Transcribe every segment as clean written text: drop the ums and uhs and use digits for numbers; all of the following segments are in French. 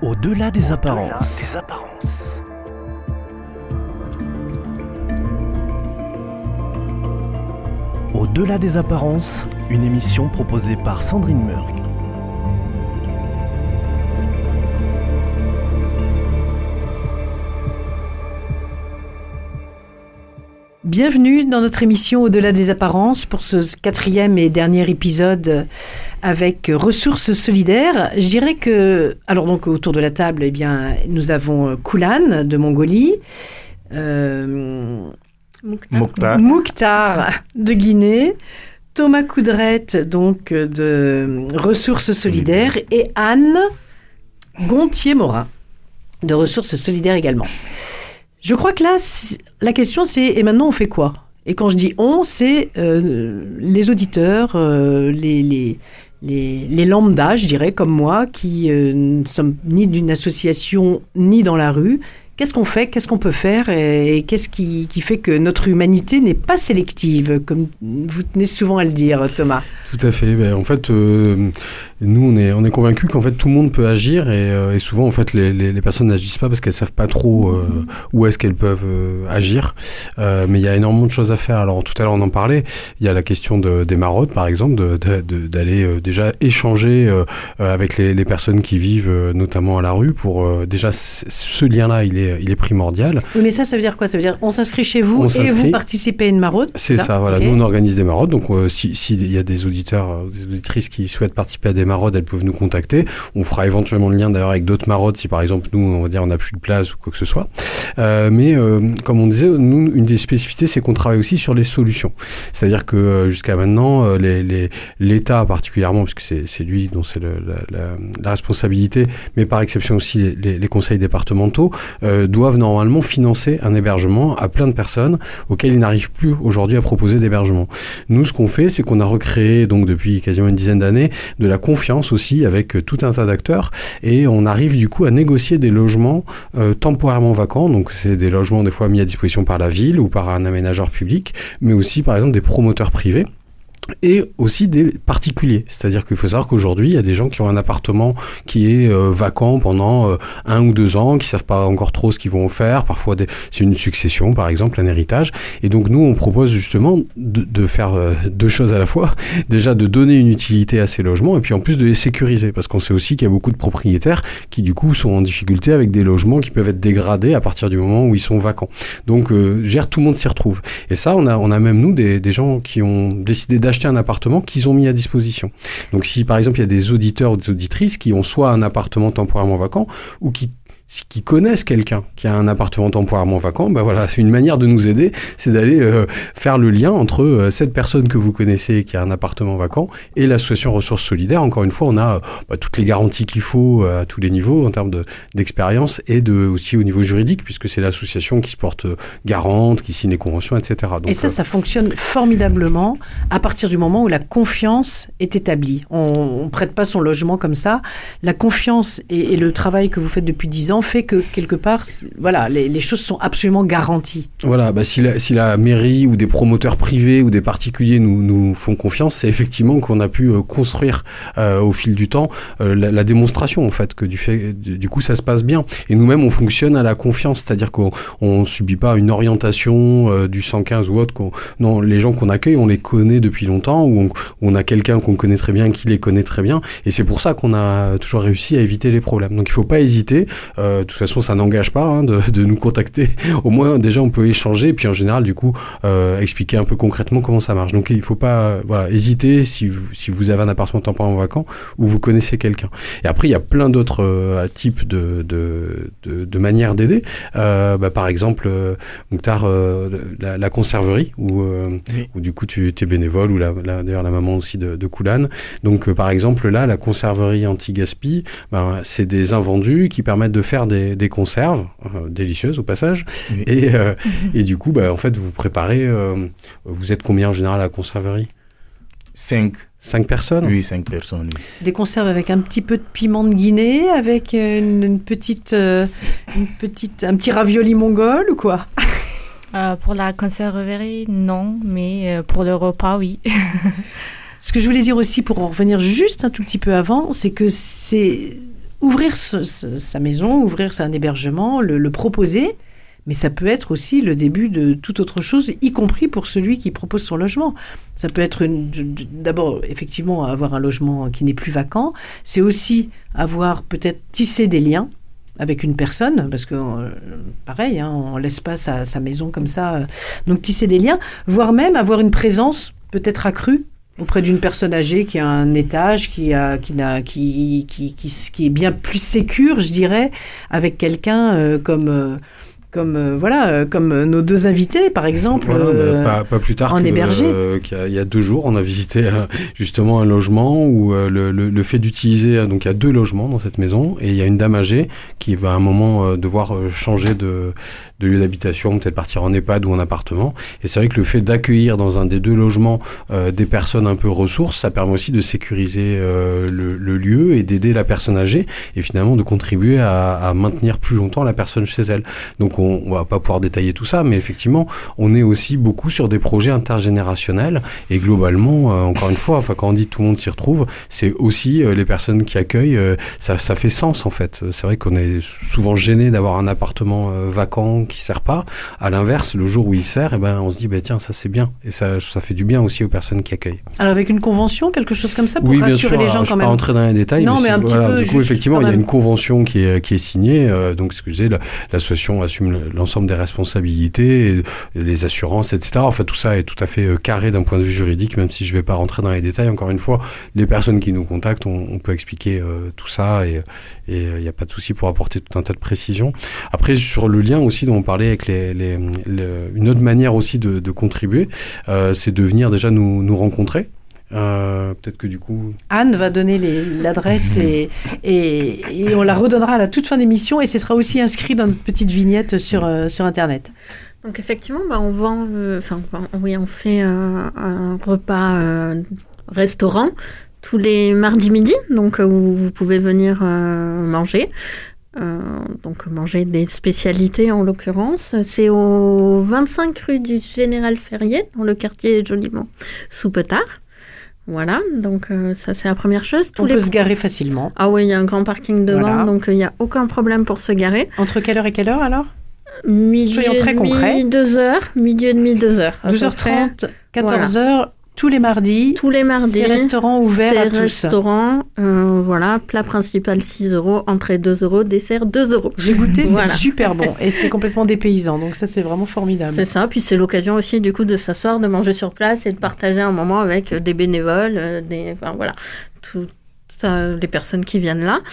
Au-delà des apparences. Au-delà des apparences, une émission proposée par Sandrine Murg. Bienvenue dans notre émission Au-delà des apparences pour ce 4e et dernier épisode avec Ressources solidaires. Je dirais que, alors donc autour de la table, eh bien, nous avons Koulan de Mongolie, Mouktar de Guinée, Thomas Coudrette donc de Ressources solidaires et Anne Gontier-Morin de Ressources solidaires également. Je crois que là, la question c'est, et maintenant on fait quoi ? Et quand je dis on, c'est les auditeurs, les lambda, je dirais, comme moi, qui ne sommes ni d'une association, ni dans la rue. Qu'est-ce qu'on fait ? Qu'est-ce qu'on peut faire ? Et qu'est-ce qui fait que notre humanité n'est pas sélective, comme vous tenez souvent à le dire, Thomas ? Tout à fait. Ben, en fait, nous, on est convaincus qu'en fait, tout le monde peut agir et souvent, en fait, les personnes n'agissent pas parce qu'elles savent pas trop où est-ce qu'elles peuvent agir. Mais il y a énormément de choses à faire. Alors, tout à l'heure, on en parlait. Il y a la question des maraudes, par exemple, d'aller déjà échanger avec les personnes qui vivent notamment à la rue pour déjà ce lien-là, il est primordial. Oui, mais ça veut dire quoi ? Ça veut dire on s'inscrit chez vous et vous participez à une maraude ? C'est ça, voilà. Okay. Nous, on organise des maraudes. Donc, s'il y a des auditeurs, des auditrices qui souhaitent participer à des maraudes, elles peuvent nous contacter. On fera éventuellement le lien d'ailleurs avec d'autres maraudes si, par exemple, nous, on va dire, on n'a plus de place ou quoi que ce soit. Mais comme on disait, nous, une des spécificités, c'est qu'on travaille aussi sur les solutions. C'est-à-dire que jusqu'à maintenant, l'État particulièrement, puisque c'est lui dont c'est la responsabilité, mais par exception aussi les conseils départementaux, doivent normalement financer un hébergement à plein de personnes auxquelles ils n'arrivent plus aujourd'hui à proposer d'hébergement. Nous, ce qu'on fait, c'est qu'on a recréé, donc depuis quasiment une dizaine d'années, de la confiance aussi avec tout un tas d'acteurs et on arrive du coup à négocier des logements temporairement vacants. Donc, c'est des logements des fois mis à disposition par la ville ou par un aménageur public, mais aussi par exemple des promoteurs privés. Et aussi des particuliers. C'est-à-dire qu'il faut savoir qu'aujourd'hui, il y a des gens qui ont un appartement qui est vacant pendant 1 ou 2 ans, qui savent pas encore trop ce qu'ils vont en faire. Parfois, c'est une succession, par exemple, un héritage. Et donc, nous, on propose justement de faire 2 choses à la fois. Déjà, de donner une utilité à ces logements et puis en plus de les sécuriser. Parce qu'on sait aussi qu'il y a beaucoup de propriétaires qui, du coup, sont en difficulté avec des logements qui peuvent être dégradés à partir du moment où ils sont vacants. Donc, tout le monde s'y retrouve. Et ça, on a même, nous, des gens qui ont décidé d'acheter un appartement qu'ils ont mis à disposition. Donc si par exemple il y a des auditeurs ou des auditrices qui ont soit un appartement temporairement vacant ou qui connaissent quelqu'un qui a un appartement temporairement vacant, ben voilà, c'est une manière de nous aider, c'est d'aller faire le lien entre cette personne que vous connaissez qui a un appartement vacant et l'association Ressources solidaires. Encore une fois, on a toutes les garanties qu'il faut à tous les niveaux en termes d'expérience et aussi au niveau juridique, puisque c'est l'association qui se porte garante, qui signe les conventions, etc. Donc, et ça fonctionne formidablement à partir du moment où la confiance est établie. On ne prête pas son logement comme ça. La confiance et le travail que vous faites depuis 10 ans fait que, quelque part, voilà, les choses sont absolument garanties. Voilà, si la mairie ou des promoteurs privés ou des particuliers nous font confiance, c'est effectivement qu'on a pu construire au fil du temps la démonstration, en fait, que du coup, ça se passe bien. Et nous-mêmes, on fonctionne à la confiance, c'est-à-dire qu'on ne subit pas une orientation du 115 ou autre. Non, les gens qu'on accueille, on les connaît depuis longtemps, ou on a quelqu'un qu'on connaît très bien, qui les connaît très bien, et c'est pour ça qu'on a toujours réussi à éviter les problèmes. Donc, il ne faut pas hésiter. De toute façon, ça n'engage pas de nous contacter. Au moins, déjà, on peut échanger et puis en général, du coup, expliquer un peu concrètement comment ça marche. Donc, il ne faut pas hésiter si vous avez un appartement temporairement vacant ou vous connaissez quelqu'un. Et après, il y a plein d'autres types de manières d'aider. Par exemple, Mouktar, la conserverie où du coup, tu es bénévole ou d'ailleurs la maman aussi de Koulan. Donc, par exemple, là, la conserverie anti-gaspi, c'est des invendus qui permettent de faire des conserves délicieuses au passage. Oui. Et du coup, en fait, vous préparez... vous êtes combien en général à la conserverie ? 5. 5 personnes ? Oui, 5 personnes. Oui. Des conserves avec un petit peu de piment de Guinée, avec un petit ravioli mongol ou quoi ? Pour la conserverie, non, mais pour le repas, oui. Ce que je voulais dire aussi, pour en revenir juste un tout petit peu avant, c'est que c'est ouvrir sa maison, ouvrir un hébergement, le proposer, mais ça peut être aussi le début de toute autre chose, y compris pour celui qui propose son logement. Ça peut être d'abord, effectivement, avoir un logement qui n'est plus vacant. C'est aussi avoir peut-être tissé des liens avec une personne, parce que, pareil, on ne laisse pas sa maison comme ça. Donc, tisser des liens, voire même avoir une présence peut-être accrue auprès d'une personne âgée qui a un étage, qui est bien plus sécure, je dirais, avec quelqu'un comme nos deux invités, par exemple, pas plus tard qu'il y a 2 jours, on a visité justement un logement où le fait d'utiliser, donc il y a 2 logements dans cette maison, et il y a une dame âgée qui va à un moment devoir changer de lieu d'habitation, peut-être partir en EHPAD ou en appartement. Et c'est vrai que le fait d'accueillir dans un des 2 logements des personnes un peu ressources, ça permet aussi de sécuriser le lieu et d'aider la personne âgée, et finalement de contribuer à maintenir plus longtemps la personne chez elle. Donc on va pas pouvoir détailler tout ça, mais effectivement, on est aussi beaucoup sur des projets intergénérationnels, et globalement, encore une fois, quand on dit tout le monde s'y retrouve, c'est aussi les personnes qui accueillent, ça fait sens en fait. C'est vrai qu'on est souvent gêné d'avoir un appartement vacant qui sert pas. À l'inverse, le jour où il sert, on se dit tiens, ça c'est bien, et ça fait du bien aussi aux personnes qui accueillent. Alors avec une convention, quelque chose comme ça, pour rassurer les gens quand même. Je ne vais pas rentrer dans les détails, non, mais un petit peu. Du coup, effectivement, il y a une convention qui est signée. Donc, ce que je disais, l'association assume l'ensemble des responsabilités, les assurances, etc. Enfin, tout ça est tout à fait carré d'un point de vue juridique, même si je ne vais pas rentrer dans les détails. Encore une fois, les personnes qui nous contactent, on peut expliquer tout ça, et il n'y a pas de souci pour apporter tout un tas de précisions. Après, sur le lien aussi dont on parlait avec une autre manière aussi de contribuer, c'est de venir déjà nous rencontrer. Peut-être que du coup... Anne va donner l'adresse et on la redonnera à la toute fin d'émission, et ce sera aussi inscrit dans notre petite vignette sur Internet. Donc effectivement, on vend, on fait un repas restaurant tous les mardis midi, donc où vous pouvez venir manger. Donc manger des spécialités en l'occurrence. C'est au 25 rue du Général Ferrier, dans le quartier joliment sous Petard. Voilà, donc ça c'est la première chose. On peut se garer facilement. Ah oui, il y a un grand parking devant, donc il n'y a aucun problème pour se garer. Entre quelle heure et quelle heure alors ? Soyons très concrets. 2h, midi et demi, 2h. 12h30, 14h, tous les mardis. Tous les mardis. C'est restaurant ouvert à tous. Restaurant, plat principal 6 €, entrée 2 €, dessert 2 €. J'ai goûté, c'est super bon. Et c'est complètement dépaysant, donc ça c'est vraiment formidable. C'est ça, puis c'est l'occasion aussi du coup de s'asseoir, de manger sur place et de partager un moment avec des bénévoles, toutes les personnes qui viennent là.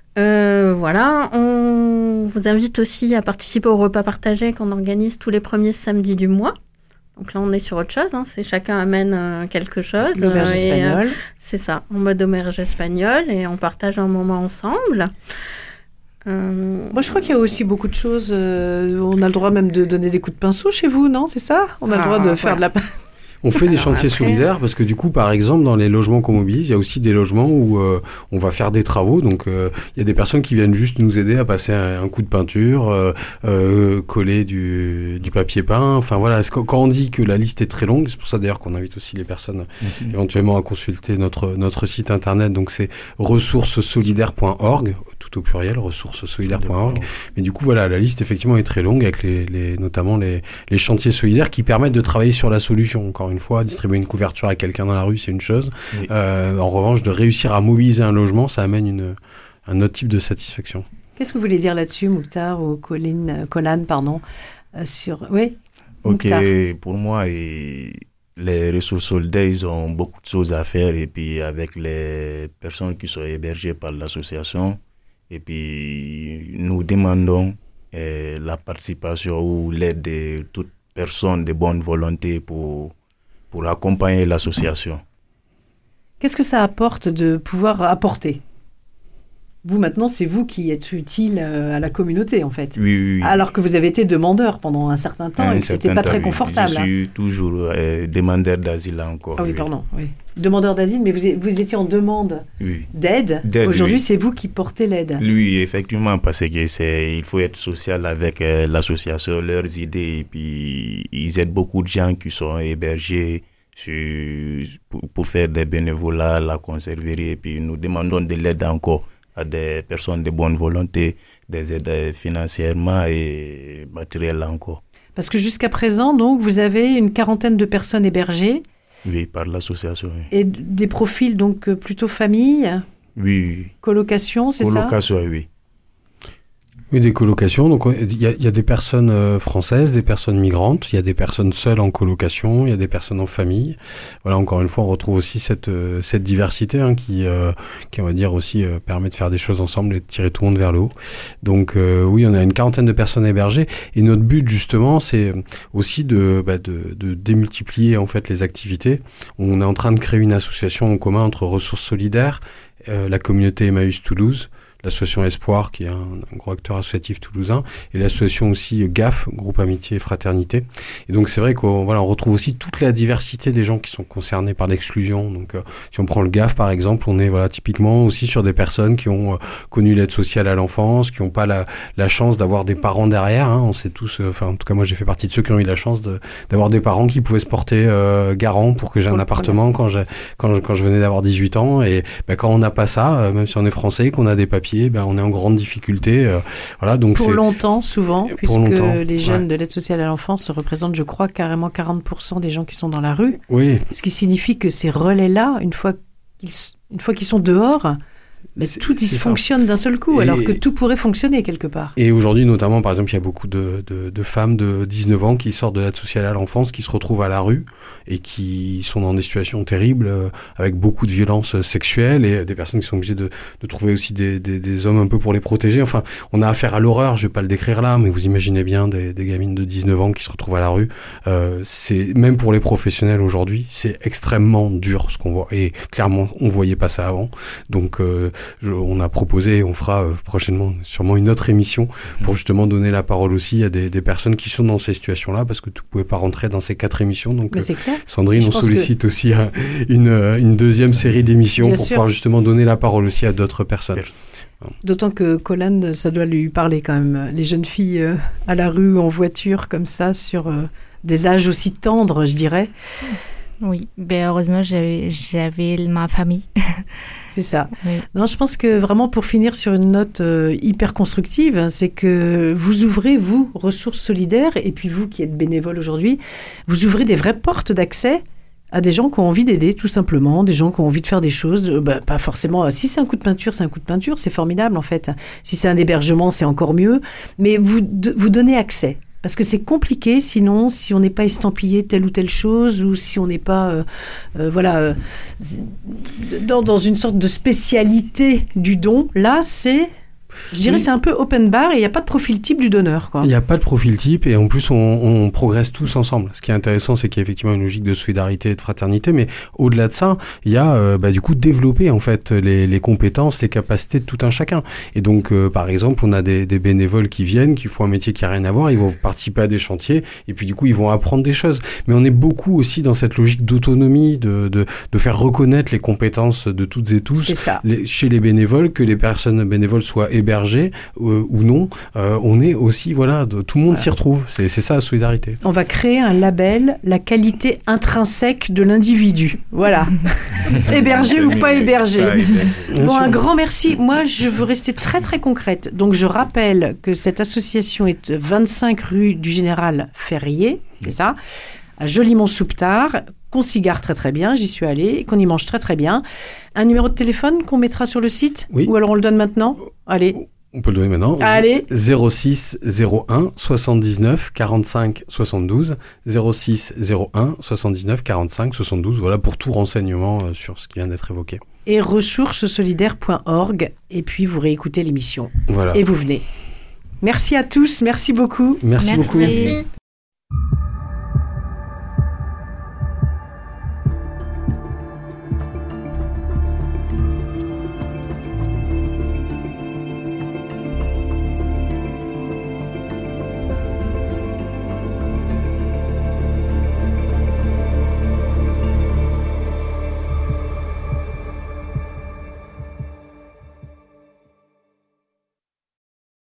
On vous invite aussi à participer au repas partagé qu'on organise tous les premiers samedis du mois. Donc là, on est sur autre chose, c'est chacun amène quelque chose. L'auberge espagnole. C'est ça, en mode auberge espagnole, et on partage un moment ensemble. Moi, je crois qu'il y a aussi beaucoup de choses. On a le droit même de donner des coups de pinceau chez vous, non ? C'est ça ? On a le droit de faire de la... On fait des chantiers solidaires parce que du coup, par exemple, dans les logements qu'on mobilise, il y a aussi des logements où on va faire des travaux. Donc, il y a des personnes qui viennent juste nous aider à passer un coup de peinture, coller du papier peint. Enfin voilà, quand on dit que la liste est très longue, c'est pour ça d'ailleurs qu'on invite aussi les personnes éventuellement à consulter notre site internet. Donc, c'est ressourcessolidaires.org, tout au pluriel, ressourcessolidaires.org. Mais du coup, voilà, la liste effectivement est très longue avec notamment les chantiers solidaires qui permettent de travailler sur la solution. Encore une fois, distribuer une couverture à quelqu'un dans la rue, c'est une chose. Oui. En revanche, de réussir à mobiliser un logement, ça amène un autre type de satisfaction. Qu'est-ce que vous voulez dire là-dessus, Mouktar ou Colane, pardon, Oui. Ok, pour moi, les ressources solidaires, ils ont beaucoup de choses à faire, et puis avec les personnes qui sont hébergées par l'association, et puis nous demandons la participation ou l'aide de toute personne de bonne volonté pour accompagner l'association. Qu'est-ce que ça apporte de pouvoir apporter ? Vous, maintenant, c'est vous qui êtes utile à la communauté, en fait. Oui. Alors que vous avez été demandeur pendant un certain temps et que ce n'était pas très confortable. Je suis toujours demandeur d'asile encore. Ah oui, pardon. Oui. Demandeur d'asile, mais vous étiez en demande d'aide. Aujourd'hui, c'est vous qui portez l'aide. Oui, effectivement, parce que il faut être social avec l'association, leurs idées, et puis ils aident beaucoup de gens qui sont hébergés pour faire des bénévolats, la conserverie, et puis nous demandons de l'aide encore à des personnes de bonne volonté, des aides financièrement et matérielles encore. Parce que jusqu'à présent, donc, vous avez une quarantaine de personnes hébergées. Oui, par l'association. Oui. Et des profils, donc, plutôt famille, Oui. colocation, c'est ça? Colocation, oui. Oui, des colocations. Donc, il y a des personnes françaises, des personnes migrantes, il y a des personnes seules en colocation, il y a des personnes en famille. Voilà, encore une fois, on retrouve aussi cette diversité qui, on va dire aussi, permet de faire des choses ensemble et de tirer tout le monde vers le haut. Donc, oui, on a une quarantaine de personnes hébergées. Et notre but, justement, c'est aussi de démultiplier, en fait, les activités. On est en train de créer une association en commun entre Ressources Solidaires, la communauté Emmaüs Toulouse, l'association Espoir, qui est un gros acteur associatif toulousain, et l'association aussi GAF, Groupe Amitié et Fraternité. Et donc, c'est vrai qu'on retrouve aussi toute la diversité des gens qui sont concernés par l'exclusion. Donc, si on prend le GAF, par exemple, on est, typiquement aussi sur des personnes qui ont connu l'aide sociale à l'enfance, qui n'ont pas la chance d'avoir des parents derrière. On sait tous, en tout cas, moi, j'ai fait partie de ceux qui ont eu la chance d'avoir des parents qui pouvaient se porter garant pour que j'ai un appartement quand je venais d'avoir 18 ans. Et quand on n'a pas ça, même si on est français, qu'on a des papiers, on est en grande difficulté. Donc pour longtemps, souvent, puisque longtemps, les jeunes de l'aide sociale à l'enfance représentent, je crois, carrément 40% des gens qui sont dans la rue. Oui. Ce qui signifie que ces relais-là, une fois qu'ils sont dehors, tout dysfonctionne d'un seul coup, alors que tout pourrait fonctionner quelque part. Et aujourd'hui, notamment, par exemple, il y a beaucoup de femmes de 19 ans qui sortent de l'aide sociale à l'enfance, qui se retrouvent à la rue et qui sont dans des situations terribles, avec beaucoup de violences sexuelles et des personnes qui sont obligées de trouver aussi des hommes un peu pour les protéger. Enfin, on a affaire à l'horreur, je vais pas le décrire là, mais vous imaginez bien des gamines de 19 ans qui se retrouvent à la rue. Même pour les professionnels aujourd'hui, c'est extrêmement dur ce qu'on voit. Et clairement, on voyait pas ça avant. Donc, on a proposé, on fera prochainement sûrement une autre émission pour justement donner la parole aussi à des personnes qui sont dans ces situations-là, parce que tu pouvais pas rentrer dans ces 4 émissions. Donc, c'est clair. Sandrine, on sollicite aussi une deuxième série d'émissions pour pouvoir justement donner la parole aussi à d'autres personnes. D'autant que Colin, ça doit lui parler quand même. Les jeunes filles à la rue, en voiture, comme ça, sur des âges aussi tendres, je dirais. Oui, heureusement, j'avais ma famille. C'est ça. Oui. Non, je pense que vraiment, pour finir sur une note hyper constructive, c'est que vous ouvrez, vous, Ressources Solidaires, et puis vous qui êtes bénévole aujourd'hui, vous ouvrez des vraies portes d'accès à des gens qui ont envie d'aider, tout simplement, des gens qui ont envie de faire des choses, pas forcément, si c'est un coup de peinture, c'est un coup de peinture, c'est formidable en fait. Si c'est un hébergement, c'est encore mieux, mais vous donnez accès. Parce que c'est compliqué, sinon, si on n'est pas estampillé telle ou telle chose, ou si on n'est pas, dans une sorte de spécialité du don, là, je dirais, c'est un peu open bar et il n'y a pas de profil type du donneur, quoi. Il n'y a pas de profil type et en plus, on progresse tous ensemble. Ce qui est intéressant, c'est qu'il y a effectivement une logique de solidarité et de fraternité, mais au-delà de ça, il y a du coup développer en fait les compétences, les capacités de tout un chacun. Et donc, par exemple, on a des bénévoles qui viennent, qui font un métier qui n'a rien à voir, ils vont participer à des chantiers et puis du coup, ils vont apprendre des choses. Mais on est beaucoup aussi dans cette logique d'autonomie, de faire reconnaître les compétences de toutes et tous. C'est ça. Chez les bénévoles, que les personnes bénévoles soient hébergés ou non, on est aussi, tout le monde s'y retrouve. C'est ça la solidarité. On va créer un label, la qualité intrinsèque de l'individu. Voilà. Hébergé ou pas hébergé. Bon, un grand merci. Moi, je veux rester très très concrète. Donc, je rappelle que cette association est 25 rue du Général Ferrier, c'est ça, à Jolimont-Souptard, qu'on s'y gare très très bien, j'y suis allée, qu'on y mange très très bien. Un numéro de téléphone qu'on mettra sur le site ? Oui. Ou alors on le donne maintenant ? Allez. On peut le donner maintenant. Allez. 06 01 79 45 72. 06 01 79 45 72. Voilà pour tout renseignement sur ce qui vient d'être évoqué. Et ressourcessolidaires.org. Et puis vous réécoutez l'émission. Voilà. Et vous venez. Merci à tous, merci beaucoup. Merci beaucoup. Merci.